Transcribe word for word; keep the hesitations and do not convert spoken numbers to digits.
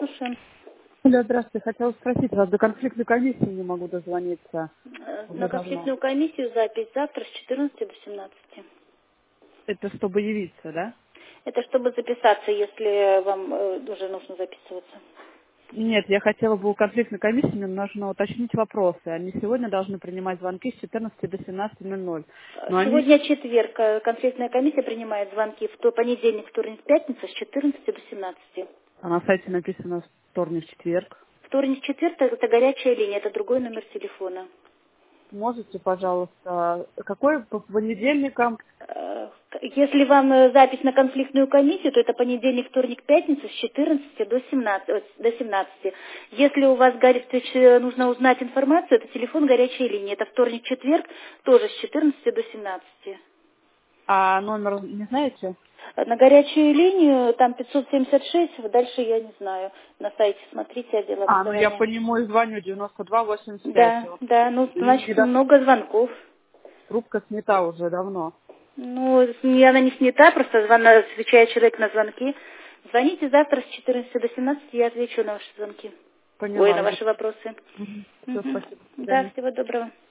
слушаем. Алло, здравствуйте. Хотела спросить вас, до конфликтной комиссии не могу дозвониться. Э, Уже На давно. конфликтную комиссию запись завтра с четырнадцати до семнадцати. Это чтобы явиться, да? Это чтобы записаться, если вам э, уже нужно записываться. Нет, я хотела бы у конфликтной комиссии, мне нужно уточнить вопросы. Они сегодня должны принимать звонки с четырнадцати до семнадцати ноль ноль. Э, Но они... Сегодня четверг. э, Конфликтная комиссия принимает звонки в то- понедельник, вторник, пятница с четырнадцати до семнадцати. А на сайте написано вторник, четверг. Вторник, четверг– это горячая линия, это другой номер телефона. Можете, пожалуйста, какой по понедельникам? Э, Если вам э, запись на конфликтную комиссию, то это понедельник, вторник, пятница с четырнадцати до семнадцати. ой, до семнадцати. Если у вас горит, то есть, э, нужно узнать информацию, это телефон горячей линии. Это вторник, четверг, тоже с четырнадцати до семнадцати. А номер не знаете? Э, На горячую линию там пятьсот семьдесят шесть, дальше я не знаю. На сайте смотрите, отдел А, ну я образования. по нему и звоню, девяносто два восемьдесят пять. Да, да, ну И не значит до- много звонков. Трубка снята уже давно. Ну, не- она не снята, просто звон, отвечает человек на звонки. Звоните завтра с четырнадцати до семнадцати, я отвечу на ваши звонки. Ой, Поняла. на ваши вопросы. Угу. Все, Мгм. спасибо. До Да, свидания. всего доброго.